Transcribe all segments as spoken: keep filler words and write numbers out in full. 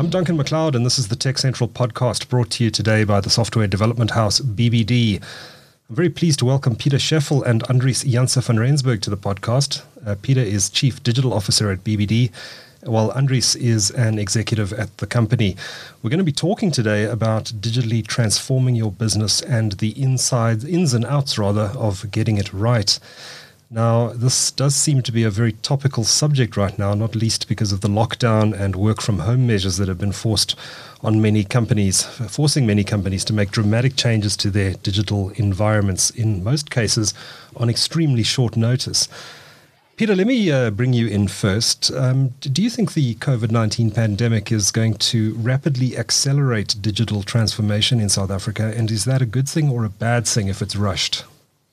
I'm Duncan MacLeod, and this is the Tech Central podcast brought to you today by the software development house B B D. I'm very pleased to welcome Peter Scheffel and Andries Janse van Rensburg to the podcast. Uh, Peter is Chief Digital Officer at B B D, while Andries is an executive at the company. We're going to be talking today about digitally transforming your business and the insides, ins and outs rather, of getting it right. Now, this does seem to be a very topical subject right now, not least because of the lockdown and work from home measures that have been forced on many companies, forcing many companies to make dramatic changes to their digital environments, in most cases on extremely short notice. Peter, let me uh, bring you in first. Um, do you think the COVID nineteen pandemic is going to rapidly accelerate digital transformation in South Africa? And is that a good thing or a bad thing if it's rushed?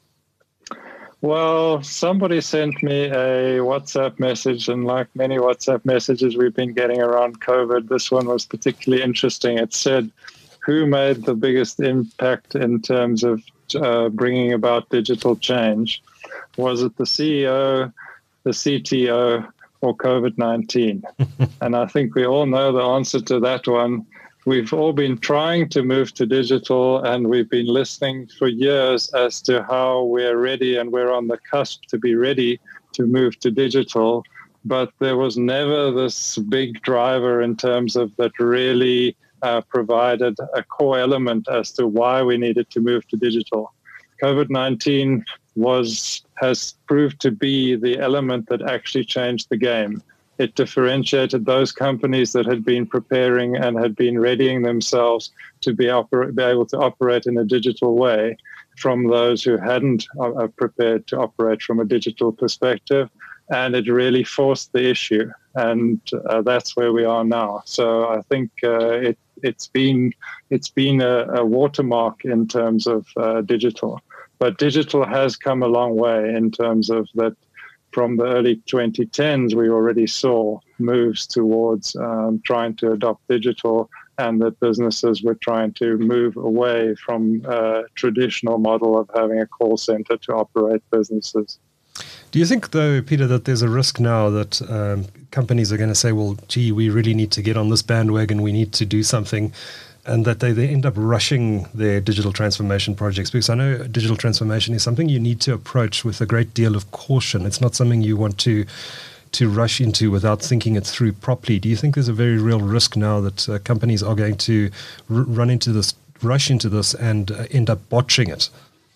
Well, somebody sent me a WhatsApp message, and like many WhatsApp messages we've been getting around COVID, this one was particularly interesting. It said, who made the biggest impact in terms of uh, bringing about digital change? Was it the C E O, the C T O, or COVID nineteen? And I think we all know the answer to that one. We've all been trying to move to digital, and we've been listening for years as to how we're ready, and we're on the cusp to be ready to move to digital. But there was never this big driver in terms of that really uh, provided a core element as to why we needed to move to digital. COVID nineteen was has proved to be the element that actually changed the game. It differentiated those companies that had been preparing and had been readying themselves to be, oper- be able to operate in a digital way from those who hadn't uh, prepared to operate from a digital perspective. And it really forced the issue. And uh, that's where we are now. So I think uh, it, it's been, it's been a, a watermark in terms of uh, digital. But digital has come a long way in terms of that. From the early twenty tens, we already saw moves towards um, trying to adopt digital, and that businesses were trying to move away from a traditional model of having a call center to operate businesses. Do you think, though, Peter, that there's a risk now that um, companies are going to say, well, gee, we really need to get on this bandwagon, we need to do something, and that they, they end up rushing their digital transformation projects? Because I know digital transformation is something you need to approach with a great deal of caution. It's not something you want to to rush into without thinking it through properly. Do you think there's a very real risk now that uh, companies are going to r- run into this, rush into this and uh, end up botching it?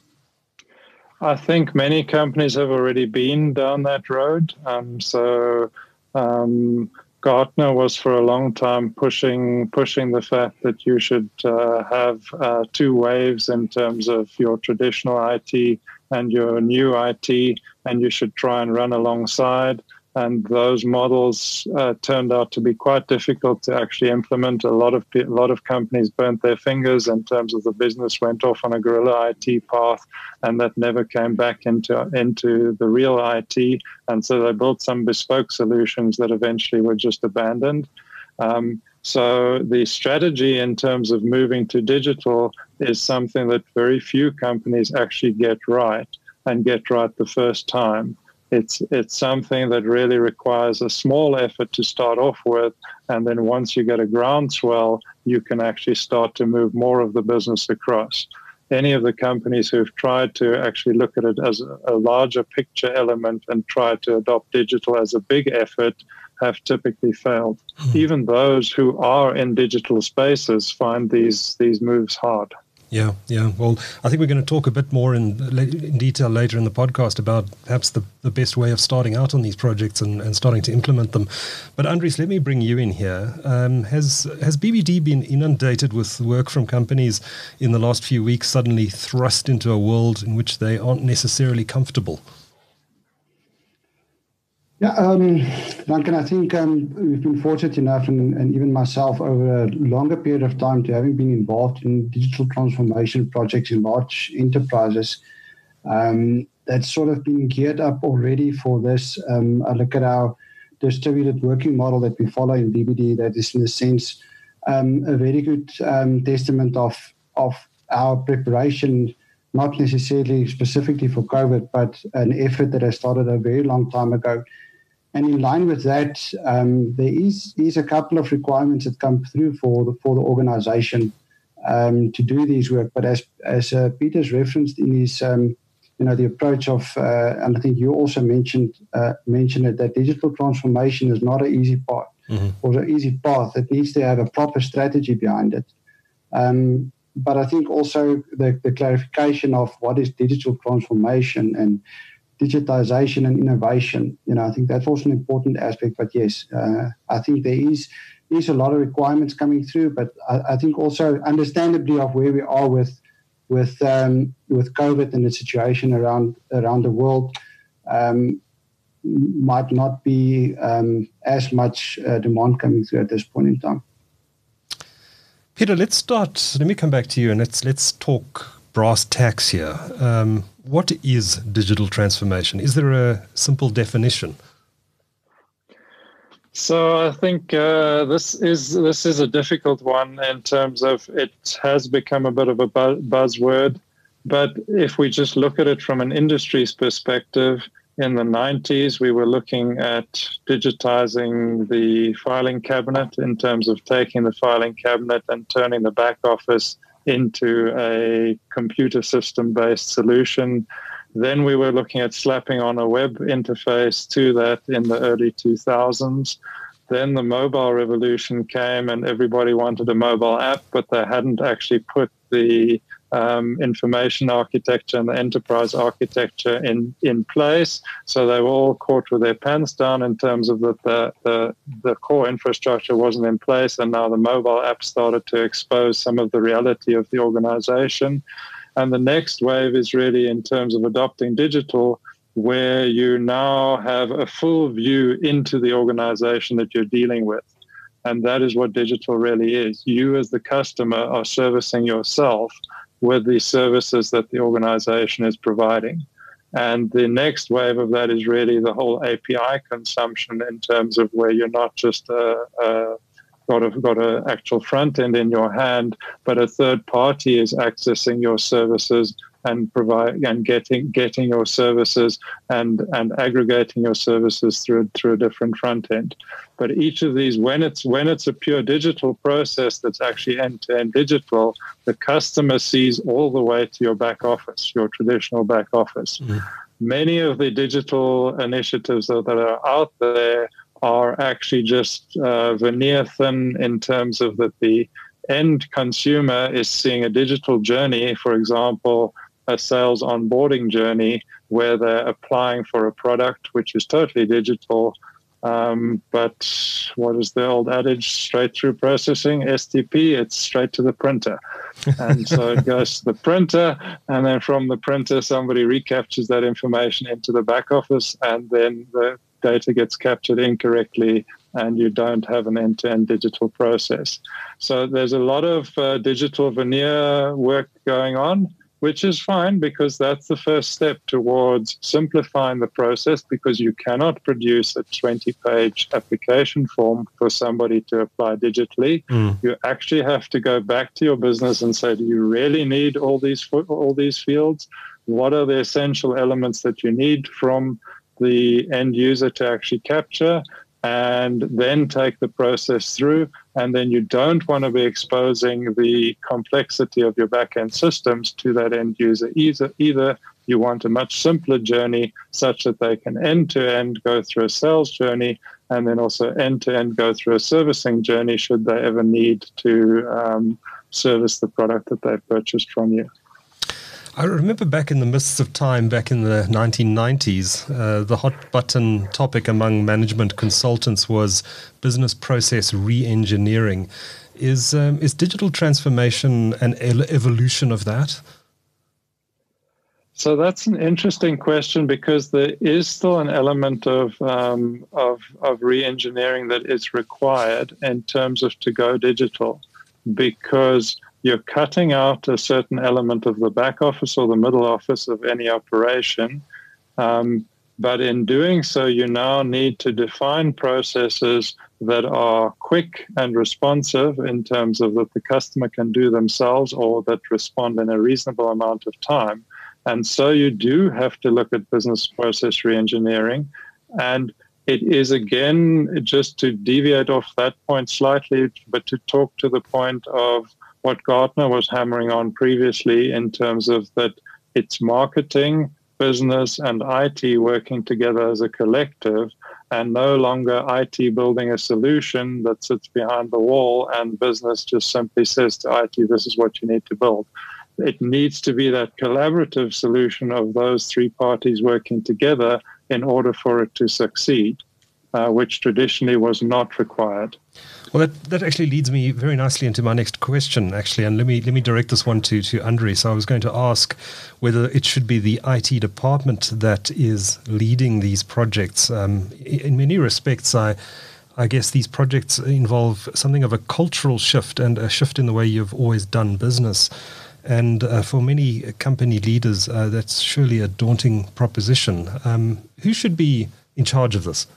I think many companies have already been down that road. Um, so um, Gartner was for a long time pushing pushing the fact that you should uh, have uh, two waves in terms of your traditional I T and your new I T, and you should try and run alongside. And those models uh, turned out to be quite difficult to actually implement. A lot of a lot of companies burnt their fingers in terms of the business went off on a guerrilla I T path, and that never came back into into the real I T. And so they built some bespoke solutions that eventually were just abandoned. Um, so the strategy in terms of moving to digital is something that very few companies actually get right and get right the first time. It's it's something that really requires a small effort to start off with, and then once you get a groundswell, you can actually start to move more of the business across. Any of the companies who've tried to actually look at it as a, a larger picture element and try to adopt digital as a big effort have typically failed. Mm. Even those who are in digital spaces find these these moves hard. Yeah, yeah. Well, I think we're going to talk a bit more in, in detail later in the podcast about perhaps the, the best way of starting out on these projects and, and starting to implement them. But Andries, let me bring you in here. Um, has has B B D been inundated with work from companies in the last few weeks, suddenly thrust into a world in which they aren't necessarily comfortable? Yeah, um, Duncan, I think um, we've been fortunate enough, and, and even myself, over a longer period of time, to having been involved in digital transformation projects in large enterprises um, that's sort of been geared up already for this. Um, I look at our distributed working model that we follow in B B D, that is, in a sense, um, a very good um, testament of, of our preparation, not necessarily specifically for COVID, but an effort that has started a very long time ago and in line with that, um, there is, is a couple of requirements that come through for the, for the organization um, to do this work. But as as uh, Peter's referenced in his, um, you know, the approach of, uh, and I think you also mentioned uh, mentioned it, that digital transformation is not an easy part mm-hmm. or an easy path. It needs to have a proper strategy behind it. Um, but I think also the, the clarification of what is digital transformation and digitization and innovation, you know, I think that's also an important aspect. But yes, uh, I think there is is a lot of requirements coming through. But I, I think also understandably of where we are with with um, with COVID and the situation around around the world, um, might not be um, as much uh, demand coming through at this point in time. Peter, let's start. Let me come back to you and let's let's talk brass tacks here. Um, what is digital transformation? Is there a simple definition? So I think uh, this is this is a difficult one in terms of it has become a bit of a bu- buzzword. But if we just look at it from an industry's perspective, in the nineties, we were looking at digitizing the filing cabinet in terms of taking the filing cabinet and turning the back office into a computer system-based solution. Then we were looking at slapping on a web interface to that in the early two thousands. Then the mobile revolution came and everybody wanted a mobile app, but they hadn't actually put the um, information architecture and the enterprise architecture in, in place. So they were all caught with their pants down in terms of that the, the, the core infrastructure wasn't in place, and now the mobile app started to expose some of the reality of the organization. And the next wave is really in terms of adopting digital, where you now have a full view into the organization that you're dealing with. And that is what digital really is. You as the customer are servicing yourself with the services that the organization is providing. And the next wave of that is really the whole A P I consumption in terms of where you're not just a, a got a got an actual front end in your hand, but a third party is accessing your services and provide and getting getting your services and and aggregating your services through through a different front end. But each of these, when it's when it's a pure digital process that's actually end-to-end digital, the customer sees all the way to your back office, your traditional back office. Mm. Many of the digital initiatives that are out there are actually just uh, veneer thin in terms of that the end consumer is seeing a digital journey, for example, a sales onboarding journey where they're applying for a product which is totally digital. Um, but what is the old adage? Straight through processing, S T P, it's straight to the printer. And so it goes to the printer, and then from the printer, somebody recaptures that information into the back office, and then the data gets captured incorrectly, and you don't have an end-to-end digital process. So there's a lot of uh, digital veneer work going on, which is fine because that's the first step towards simplifying the process, because you cannot produce a twenty-page application form for somebody to apply digitally. Mm. You actually have to go back to your business and say, do you really need all these all these fields? What are the essential elements that you need from the end user to actually capture, and then take the process through. And then you don't want to be exposing the complexity of your back-end systems to that end user. Either, either you want a much simpler journey such that they can end-to-end go through a sales journey, and then also end-to-end go through a servicing journey should they ever need to um, service the product that they've purchased from you. I remember back in the mists of time, back in the nineteen nineties, uh, the hot button topic among management consultants was business process re-engineering. Is um, is digital transformation an evolution of that? So that's an interesting question, because there is still an element of um, of, of re-engineering that is required in terms of to go digital, because you're cutting out a certain element of the back office or the middle office of any operation. Um, but in doing so, you now need to define processes that are quick and responsive in terms of that the customer can do themselves, or that respond in a reasonable amount of time. And so you do have to look at business process reengineering. And it is, again, just to deviate off that point slightly, but to talk to the point of what Gartner was hammering on previously in terms of that it's marketing, business, and I T working together as a collective, and no longer I T building a solution that sits behind the wall and business just simply says to I T, this is what you need to build. It needs to be that collaborative solution of those three parties working together in order for it to succeed, uh, which traditionally was not required. Well, that, that actually leads me very nicely into my next question, actually, and let me let me direct this one to, to Andries. I was going to ask whether it should be the I T department that is leading these projects. Um, in many respects, I I guess these projects involve something of a cultural shift and a shift in the way you've always done business. And uh, for many company leaders, uh, that's surely a daunting proposition. Um, who should be in charge of this?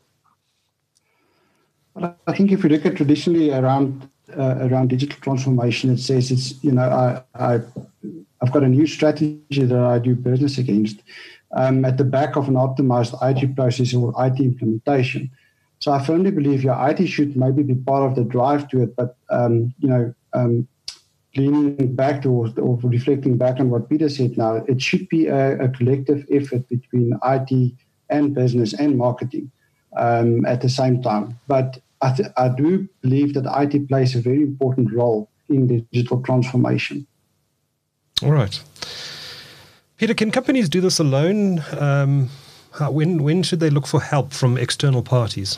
I think if you look at traditionally around uh, around digital transformation, it says it's, you know, I, I, I've got a new strategy that I do business against um, at the back of an optimized I T process or I T implementation. So I firmly believe your I T should maybe be part of the drive to it, but, um, you know, um, leaning back to or, or reflecting back on what Peter said now, it should be a, a collective effort between I T and business and marketing um, at the same time. But I, th- I do believe that I T plays a very important role in the digital transformation. All right. Peter, can companies do this alone? Um, how, when, when should they look for help from external parties?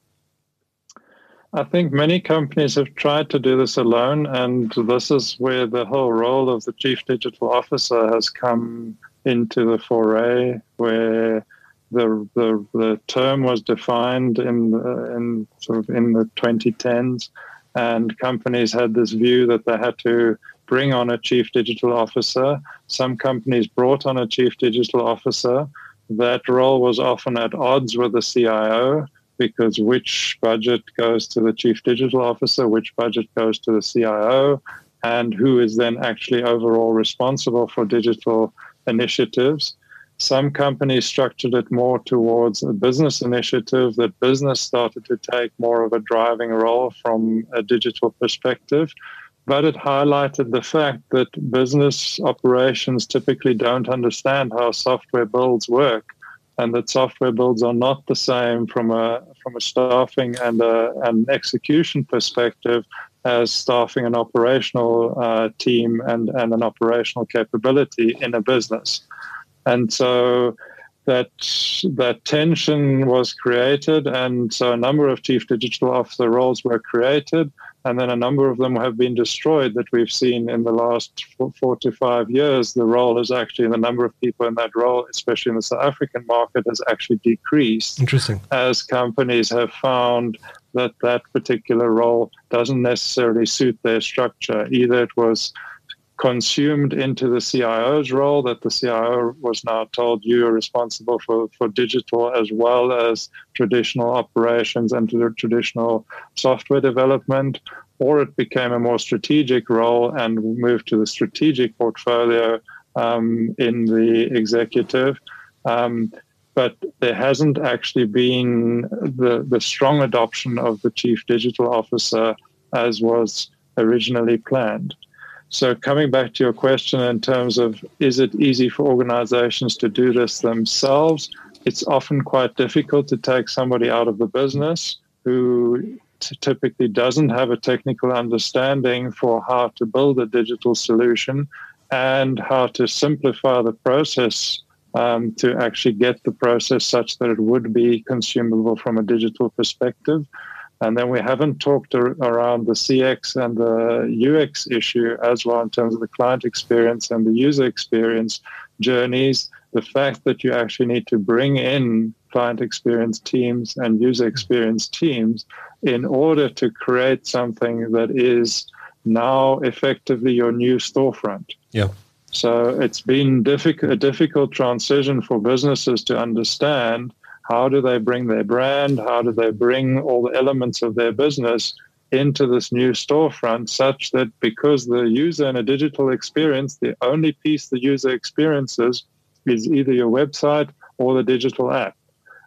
I think many companies have tried to do this alone, and this is where the whole role of the Chief Digital Officer has come into the foray, where the the, the term was defined in the, in sort of in the twenty tens, and companies had this view that they had to bring on a Chief Digital Officer. Some companies brought on a Chief Digital Officer. That role was often at odds with the C I O, because which budget goes to the Chief Digital Officer, which budget goes to the C I O, and who is then actually overall responsible for digital initiatives. Some companies structured it more towards a business initiative, that business started to take more of a driving role from a digital perspective. But it highlighted the fact that business operations typically don't understand how software builds work, and that software builds are not the same from a from a staffing and a, an execution perspective as staffing an operational uh, team and, and an operational capability in a business. And so that that tension was created, and so a number of Chief Digital Officer roles were created, and then a number of them have been destroyed that we've seen in the last four, four to five years. The role is actually, the number of people in that role, especially in the South African market, has actually decreased. Interesting. As companies have found that that particular role doesn't necessarily suit their structure. Either it was consumed into the C I O's role, that the C I O was now told you are responsible for, for digital as well as traditional operations and the traditional software development, or it became a more strategic role and moved to the strategic portfolio um, in the executive. Um, but there hasn't actually been the, the strong adoption of the Chief Digital Officer as was originally planned. So coming back to your question in terms of, is it easy for organizations to do this themselves? It's often quite difficult to take somebody out of the business who t- typically doesn't have a technical understanding for how to build a digital solution and how to simplify the process um, to actually get the process such that it would be consumable from a digital perspective. And then we haven't talked ar- around the C X and the U X issue as well in terms of the client experience and the user experience journeys. The fact that you actually need to bring in client experience teams and user experience teams in order to create something that is now effectively your new storefront. Yeah. So it's been difficult, a difficult transition for businesses to understand. How do they bring their brand? How do they bring all the elements of their business into this new storefront such that because the user in a digital experience, the only piece the user experiences is either your website or the digital app.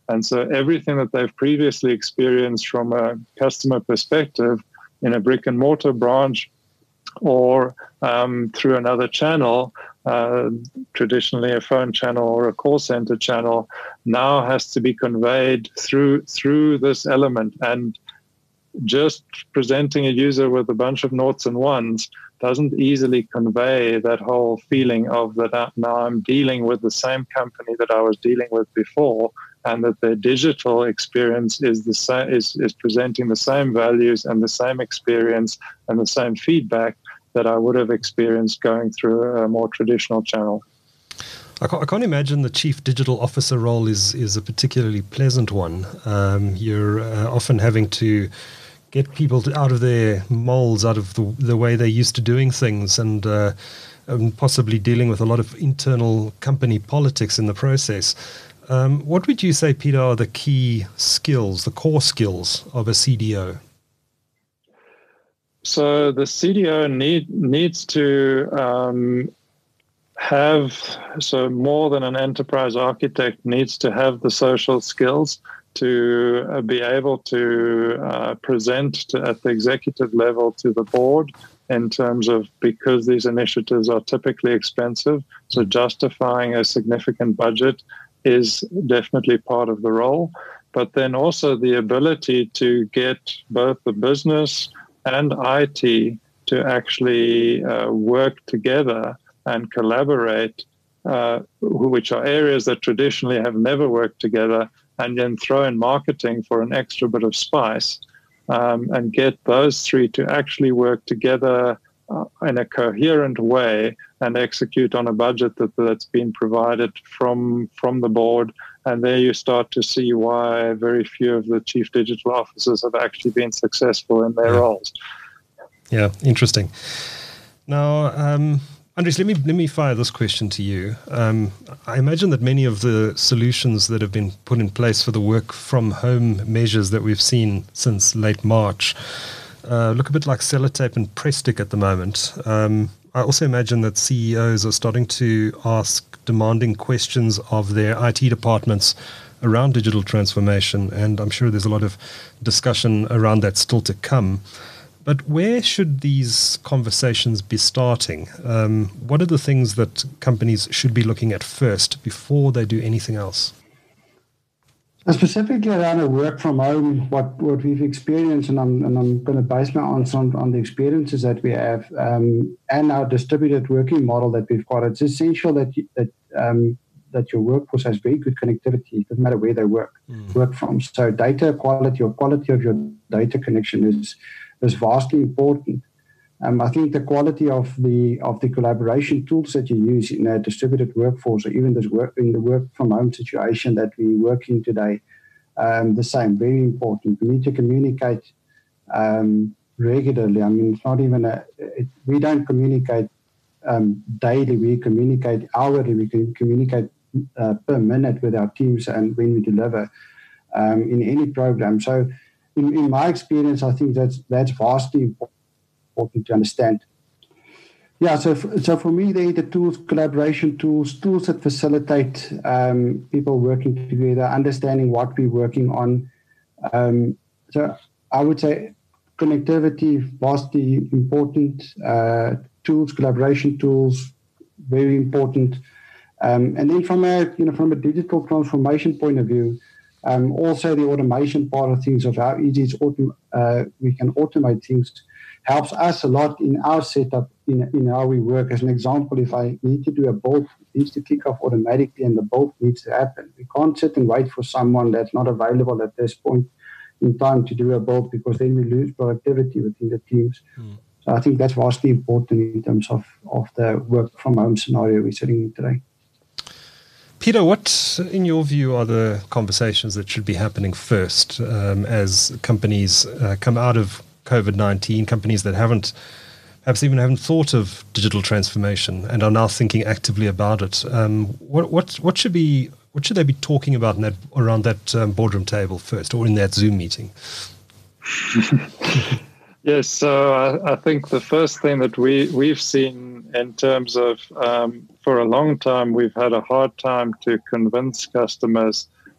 And so everything that they've previously experienced from a customer perspective in a brick and mortar branch or um, through another channel, uh, traditionally a phone channel or a call center channel, now has to be conveyed through through this element. And just presenting a user with a bunch of noughts and ones doesn't easily convey that whole feeling of that now I'm dealing with the same company that I was dealing with before, and that their digital experience is the same, is, is presenting the same values and the same experience and the same feedback that I would have experienced going through a more traditional channel. I can't, I can't imagine the chief digital officer role is is a particularly pleasant one. Um, you're uh, often having to get people to, out of their molds, out of the, the way they're used to doing things, and, uh, and possibly dealing with a lot of internal company politics in the process. Um, what would you say, Peter, are the key skills, the core skills of a C D O? So the C D O need, needs to um, have, so more than an enterprise architect, needs to have the social skills to uh, be able to uh, present to, at the executive level to the board in terms of, because these initiatives are typically expensive, so justifying a significant budget is definitely part of the role. But then also the ability to get both the business and I T to actually uh, work together and collaborate, uh, which are areas that traditionally have never worked together, and then throw in marketing for an extra bit of spice, um, and get those three to actually work together uh, in a coherent way and execute on a budget that, that's been provided from, from the board. And there you start to see why very few of the chief digital officers have actually been successful in their yeah. roles. Yeah, interesting. Now, um, Andries, let me let me fire this question to you. Um, I imagine that many of the solutions that have been put in place for the work from home measures that we've seen since late March uh, look a bit like sellotape and press stick at the moment. Um, I also imagine that C E Os are starting to ask demanding questions of their I T departments around digital transformation, and I'm sure there's a lot of discussion around that still to come. But where should these conversations be starting? Um, what are the things that companies should be looking at first before they do anything else? Specifically around a work from home, what, what we've experienced, and I'm, and I'm going to base my answer on, on the experiences that we have, um, and our distributed working model that we've got. It's essential that you, that um, that your workforce has very good connectivity. It doesn't matter where they work mm. work from. So data quality or quality of your data connection is is vastly important. Um, I think the quality of the of the collaboration tools that you use in a distributed workforce, or even this work in the work from home situation that we work in today, um, the same, very important. We need to communicate um, regularly. I mean, it's not even a. It, we don't communicate um, daily. We communicate hourly. We can communicate uh, per minute with our teams, and when we deliver um, in any program. So. In, in my experience, I think that's that's vastly important to understand. Yeah, so f- so for me, they the tools, collaboration tools, tools that facilitate um, people working together, understanding what we're working on. Um, so I would say connectivity, vastly important. Uh, tools, collaboration tools, very important. Um, and then from a you know from a digital transformation point of view. Um, also, the automation part of things, of how easy it's autom- uh, we can automate things, helps us a lot in our setup, in, in how we work. As an example, if I need to do a build, it needs to kick off automatically and the build needs to happen. We can't sit and wait for someone that's not available at this point in time to do a build, because then we lose productivity within the teams. Mm. So I think that's vastly important in terms of, of the work from home scenario we're sitting in today. Peter, what, in your view, are the conversations that should be happening first um, as companies uh, come out of COVID nineteen, companies that haven't, perhaps even haven't thought of digital transformation and are now thinking actively about it? Um, what, what, what should be, what should they be talking about in that, around that um, boardroom table first, or in that Zoom meeting? Yes, so I, I think the first thing that we, we've seen in terms of, um, for a long time, we've had a hard time to convince customers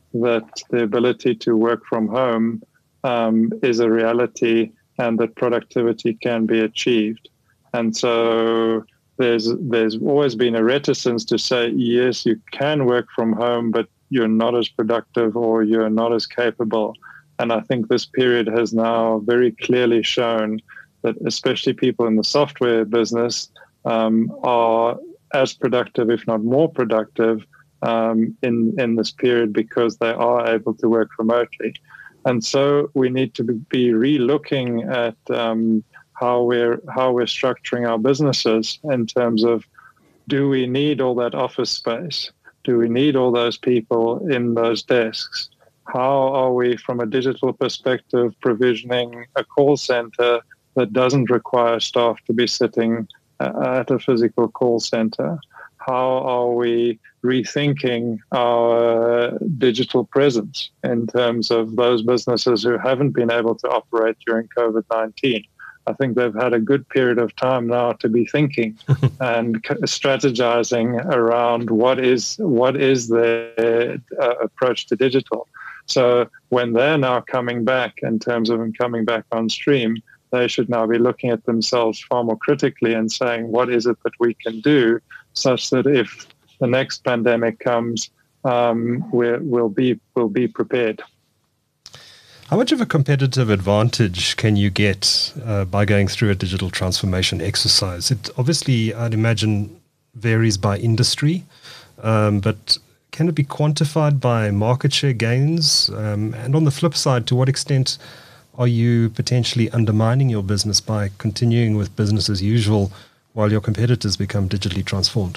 that the ability to work from home um, is a reality and that productivity can be achieved. And so there's there's always been a reticence to say, yes, you can work from home, but you're not as productive or you're not as capable. And I think this period has now very clearly shown that especially people in the software business um, are as productive, if not more productive, um, in, in this period because they are able to work remotely. And so we need to be re-looking at um, how we're how we're structuring our businesses in terms of, do we need all that office space? Do we need all those people in those desks? How are we, from a digital perspective, provisioning a call center that doesn't require staff to be sitting at a physical call center? How are we rethinking our digital presence in terms of those businesses who haven't been able to operate during COVID nineteen? I think they've had a good period of time now to be thinking and strategizing around what is what is their uh, approach to digital. So when they're now coming back in terms of coming back on stream, they should now be looking at themselves far more critically and saying, what is it that we can do such that if the next pandemic comes, um, we're, we'll be we'll be prepared. How much of a competitive advantage can you get uh, by going through a digital transformation exercise? It obviously, I'd imagine, varies by industry, um, but can it be quantified by market share gains? Um, and on the flip side, to what extent are you potentially undermining your business by continuing with business as usual while your competitors become digitally transformed?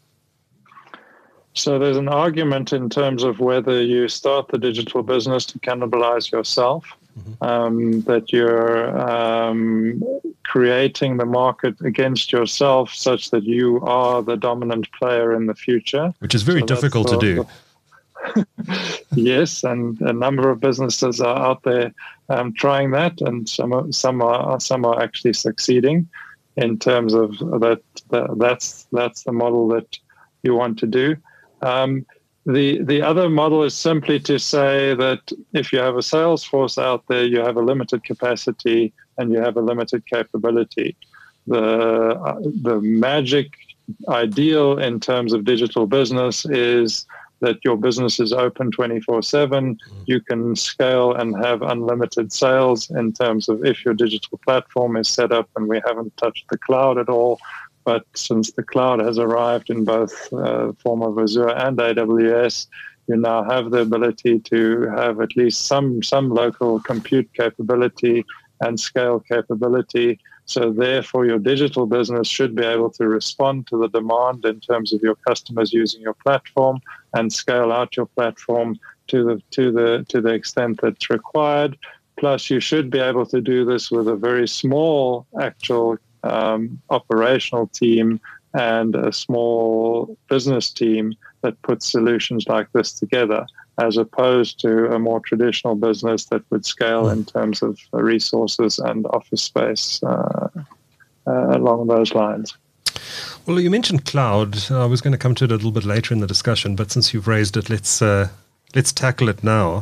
So there's an argument in terms of whether you start the digital business to cannibalize yourself, mm-hmm. um, that you're um, creating the market against yourself such that you are the dominant player in the future. Which is very so difficult the, to do. The, yes, and a number of businesses are out there um, trying that, and some some are some are actually succeeding in terms of that. that that's that's the model that you want to do. Um, the the other model is simply to say that if you have a sales force out there, you have a limited capacity and you have a limited capability. The uh, the magic ideal in terms of digital business is that your business is open twenty-four seven. You can scale and have unlimited sales in terms of if your digital platform is set up, and we haven't touched the cloud at all. But since the cloud has arrived in both uh, form of Azure and A W S, you now have the ability to have at least some some local compute capability and scale capability. So therefore, your digital business should be able to respond to the demand in terms of your customers using your platform and scale out your platform to the to the to the extent that's required. Plus, you should be able to do this with a very small actual Um, operational team and a small business team that puts solutions like this together, as opposed to a more traditional business that would scale in terms of resources and office space uh, uh, along those lines. Well, you mentioned cloud. I was going to come to it a little bit later in the discussion, but since you've raised it, let's uh, let's tackle it now.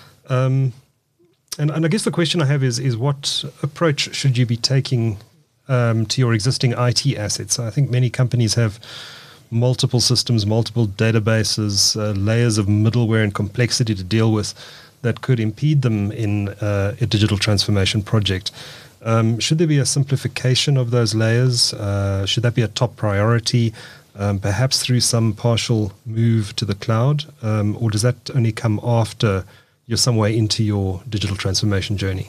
Um, and, and I guess the question I have is is what approach should you be taking Um, to your existing I T assets? I think many companies have multiple systems, multiple databases, uh, layers of middleware and complexity to deal with that could impede them in uh, a digital transformation project. Um, should there be a simplification of those layers? Uh, should that be a top priority, um, perhaps through some partial move to the cloud? Um, or does that only come after you're some way into your digital transformation journey?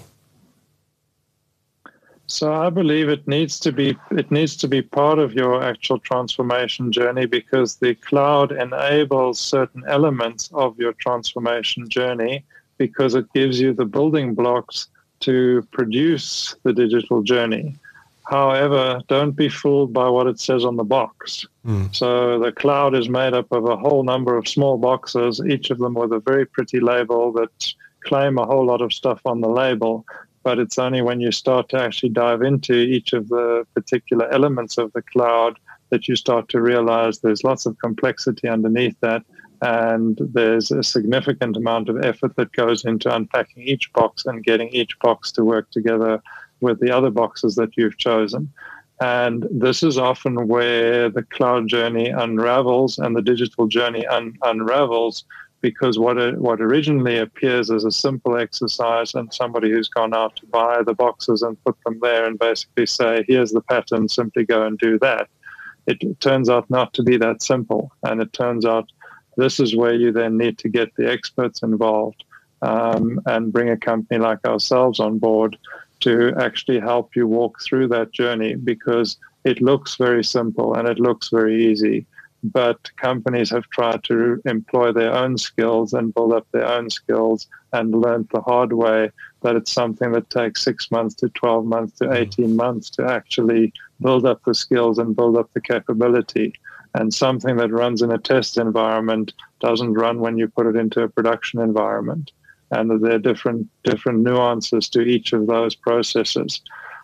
So I believe it needs to be it needs to be part of your actual transformation journey, because the cloud enables certain elements of your transformation journey, because it gives you the building blocks to produce the digital journey. However, don't be fooled by what it says on the box. Mm. So the cloud is made up of a whole number of small boxes, each of them with a very pretty label that claim a whole lot of stuff on the label. But it's only when you start to actually dive into each of the particular elements of the cloud that you start to realize there's lots of complexity underneath that, And there's a significant amount of effort that goes into unpacking each box and getting each box to work together with the other boxes that you've chosen. And this is often where the cloud journey unravels and the digital journey un- unravels, because what it, what originally appears as a simple exercise and somebody who's gone out to buy the boxes and put them there and basically say, here's the pattern, simply go and do that. It, it turns out not to be that simple. And it turns out this is where you then need to get the experts involved um, and bring a company like ourselves on board to actually help you walk through that journey, because it looks very simple and it looks very easy. But companies have tried to employ their own skills and build up their own skills and learned the hard way that it's something that takes six months to twelve months to eighteen months to actually build up the skills and build up the capability. And something that runs in a test environment doesn't run when you put it into a production environment. And there are different different nuances to each of those processes.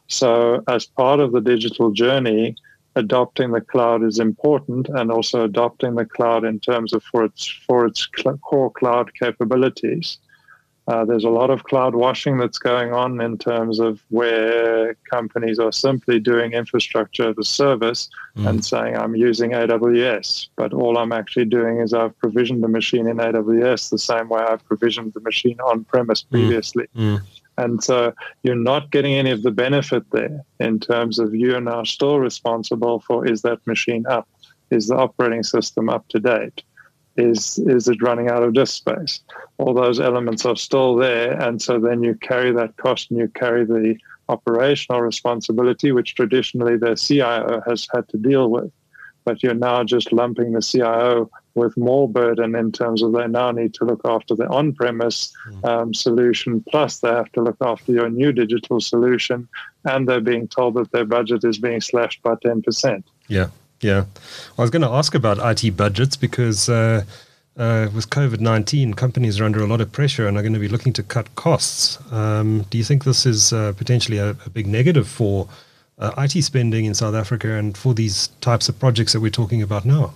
So as part of the digital journey, adopting the cloud is important, and also adopting the cloud in terms of for its for its cl- core cloud capabilities. Uh, there's a lot of cloud washing that's going on in terms of where companies are simply doing infrastructure as a service mm. and saying, I'm using A W S, but all I'm actually doing is I've provisioned the machine in A W S the same way I've provisioned the machine on-premise previously. Mm. Mm. And so you're not getting any of the benefit there in terms of you are now still responsible for, is that machine up? Is the operating system up to date? Is is it running out of disk space? All those elements are still there. And so then you carry that cost and you carry the operational responsibility, which traditionally the C I O has had to deal with. But you're now just lumping the C I O with more burden in terms of they now need to look after the on-premise um, solution, plus they have to look after your new digital solution, and they're being told that their budget is being slashed by ten percent. Yeah. Yeah, I was going to ask about I T budgets because uh, uh, with COVID nineteen, companies are under a lot of pressure and are going to be looking to cut costs. Um, do you think this is uh, potentially a, a big negative for uh, I T spending in South Africa and for these types of projects that we're talking about now?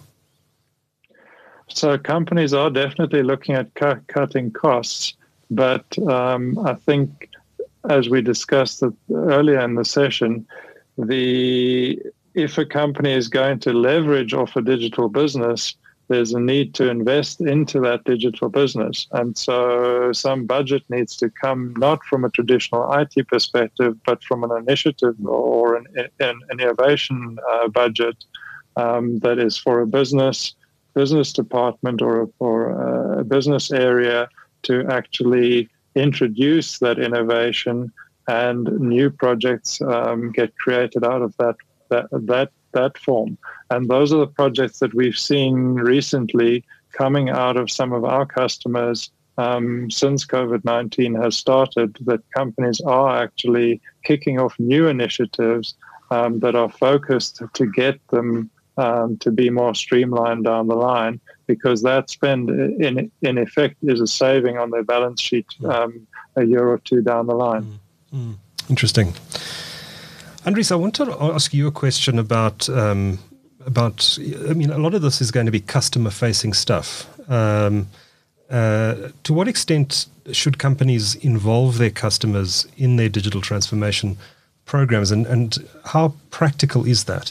So companies are definitely looking at cu- cutting costs, but um, I think, as we discussed earlier in the session, the if a company is going to leverage off a digital business, there's a need to invest into that digital business. And so some budget needs to come not from a traditional I T perspective, but from an initiative or an, an innovation uh, budget um, that is for a business business department or a, or a business area to actually introduce that innovation, and new projects um, get created out of that that that that form. And those are the projects that we've seen recently coming out of some of our customers um, since COVID nineteen has started, that companies are actually kicking off new initiatives um, that are focused to get them um, to be more streamlined down the line, because that spend in in effect is a saving on their balance sheet um, a year or two down the line. Mm-hmm. Interesting. Andries, I want to ask you a question about, um, about. I mean, a lot of this is going to be customer-facing stuff. Um, uh, to what extent should companies involve their customers in their digital transformation programs, and, and how practical is that?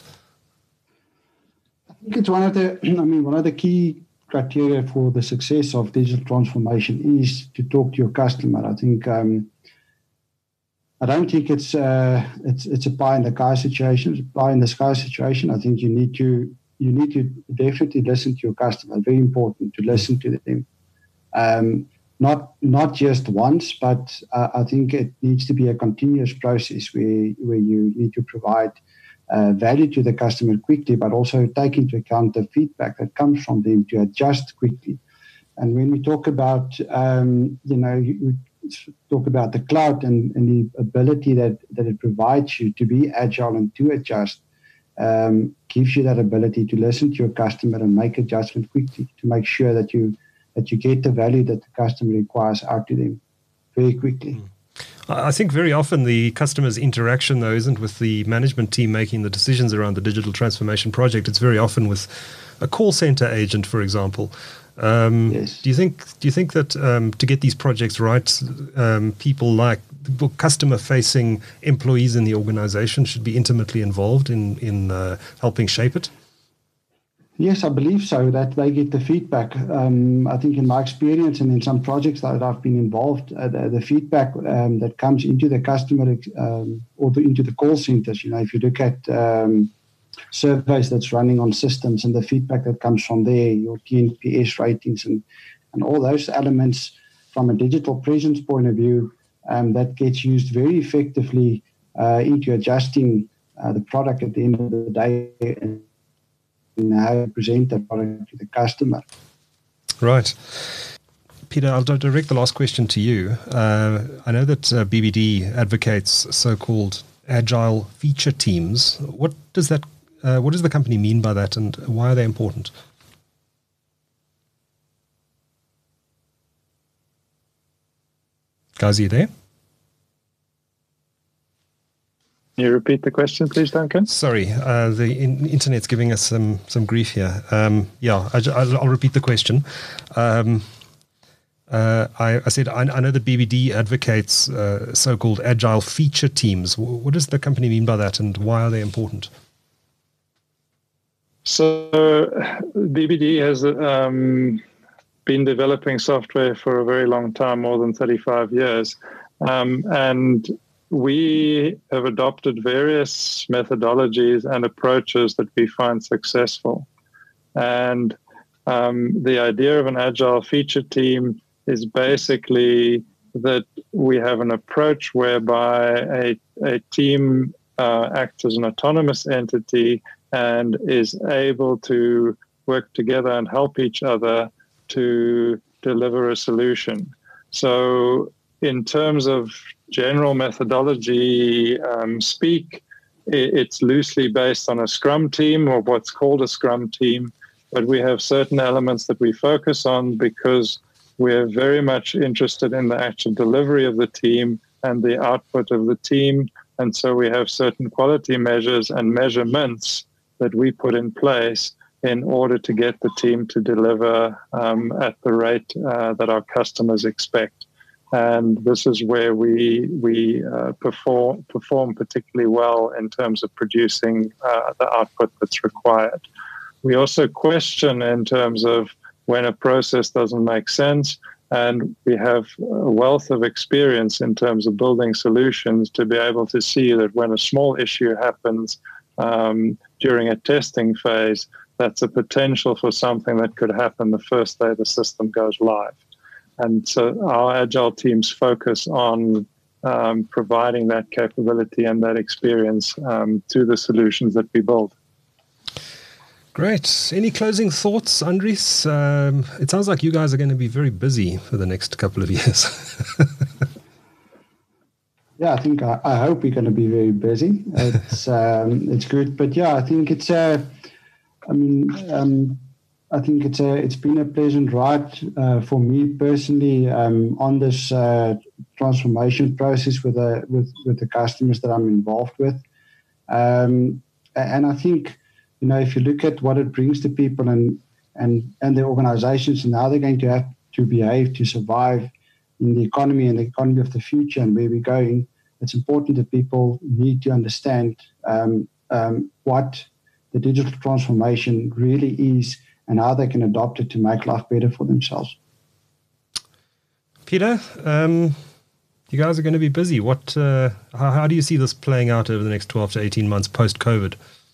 I think it's one of the. I mean, one of the key criteria for the success of digital transformation is to talk to your customer. I think. Um, I don't think it's uh, it's it's a pie in the sky situation. It's a pie in the sky situation. I think you need to you need to definitely listen to your customer. Very important to listen to them. Um, not not just once, but uh, I think it needs to be a continuous process where where you need to provide uh, value to the customer quickly, but also take into account the feedback that comes from them to adjust quickly. And when we talk about um, you know. You, talk about the cloud and, and the ability that, that it provides you to be agile and to adjust, um, gives you that ability to listen to your customer and make adjustment quickly to make sure that you that you get the value that the customer requires out to them very quickly. I think very often the customer's interaction, though, isn't with the management team making the decisions around the digital transformation project. It's very often with a call center agent, for example. Um, Yes. Do you think do you think that um, to get these projects right, um, people like customer-facing employees in the organization should be intimately involved in in uh, helping shape it? Yes, I believe so, that they get the feedback. Um, I think in my experience and in some projects that I've been involved, uh, the, the feedback um, that comes into the customer um, or the, into the call centers, you know, if you look at um, surveys that's running on systems and the feedback that comes from there, your T N P S ratings and, and all those elements from a digital presence point of view, um, that gets used very effectively uh, into adjusting uh, the product at the end of the day and how you present that product to the customer. Right. Peter, I'll direct the last question to you. Uh, I know that uh, B B D advocates so-called agile feature teams. What does that Uh, what does the company mean by that, and why are they important? Guys, are you there? Can you repeat the question, please, Duncan? Sorry, uh, the in- internet's giving us some some grief here. Um, yeah, I, I'll, I'll repeat the question. Um, uh, I, I said I, I know that B B D advocates uh, so-called agile feature teams. What does the company mean by that, and why are they important? So B B D has um, been developing software for a very long time, more than thirty-five years. Um, and we have adopted various methodologies and approaches that we find successful. And um, the idea of an agile feature team is basically that we have an approach whereby a, a team uh, acts as an autonomous entity and is able to work together and help each other to deliver a solution. So in terms of general methodology um, speak, it's loosely based on a Scrum team or what's called a Scrum team, but we have certain elements that we focus on because we're very much interested in the actual delivery of the team and the output of the team. And so we have certain quality measures and measurements that we put in place in order to get the team to deliver um, at the rate uh, that our customers expect. And this is where we we uh, perform perform particularly well in terms of producing uh, the output that's required. We also question in terms of when a process doesn't make sense, and we have a wealth of experience in terms of building solutions to be able to see that when a small issue happens um, during a testing phase, that's a potential for something that could happen the first day the system goes live. And so our agile teams focus on um, providing that capability and that experience um, to the solutions that we build. Great. Any closing thoughts, Andries? Um, it sounds like you guys are going to be very busy for the next couple of years. Yeah, I think I, I hope we're going to be very busy. It's um, it's good, but yeah, I think it's uh, I mean, um, I think it's a it's been a pleasant ride uh, for me personally um, on this uh, transformation process with the with with the customers that I'm involved with, um, and I think you know if you look at what it brings to people and and and the organizations and how they're going to have to behave to survive in the economy and the economy of the future and where we're going, it's important that people need to understand um, um, what the digital transformation really is and how they can adopt it to make life better for themselves. Peter, um, you guys are going to be busy. What? Uh, how, how do you see this playing out over the next twelve to eighteen months post-COVID?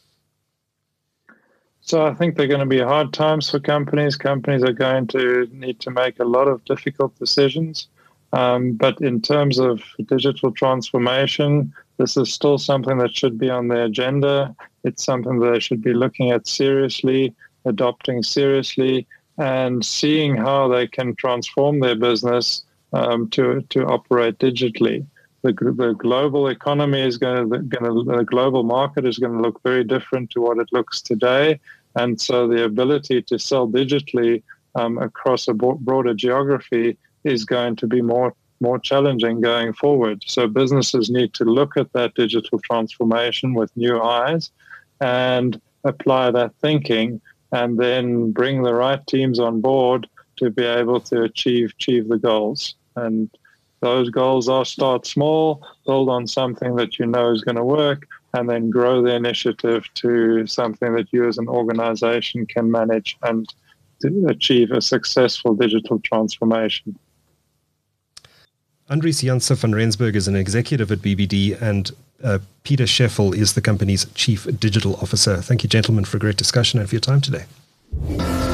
So I think they're going to be hard times for companies. Companies are going to need to make a lot of difficult decisions. Um, but in terms of digital transformation, this is still something that should be on their agenda. It's something that they should be looking at seriously, adopting seriously, and seeing how they can transform their business um, to to operate digitally. The, the global economy is going to, going to, the global market is going to look very different to what it looks today. And so the ability to sell digitally um, across a broader geography is going to be more, more challenging going forward. So businesses need to look at that digital transformation with new eyes and apply that thinking and then bring the right teams on board to be able to achieve achieve the goals. And those goals are start small, build on something that you know is going to work, and then grow the initiative to something that you as an organization can manage and to achieve a successful digital transformation. Andries Janse van Rensburg is an executive at B B D, and uh, Peter Scheffel is the company's chief digital officer. Thank you, gentlemen, for a great discussion and for your time today.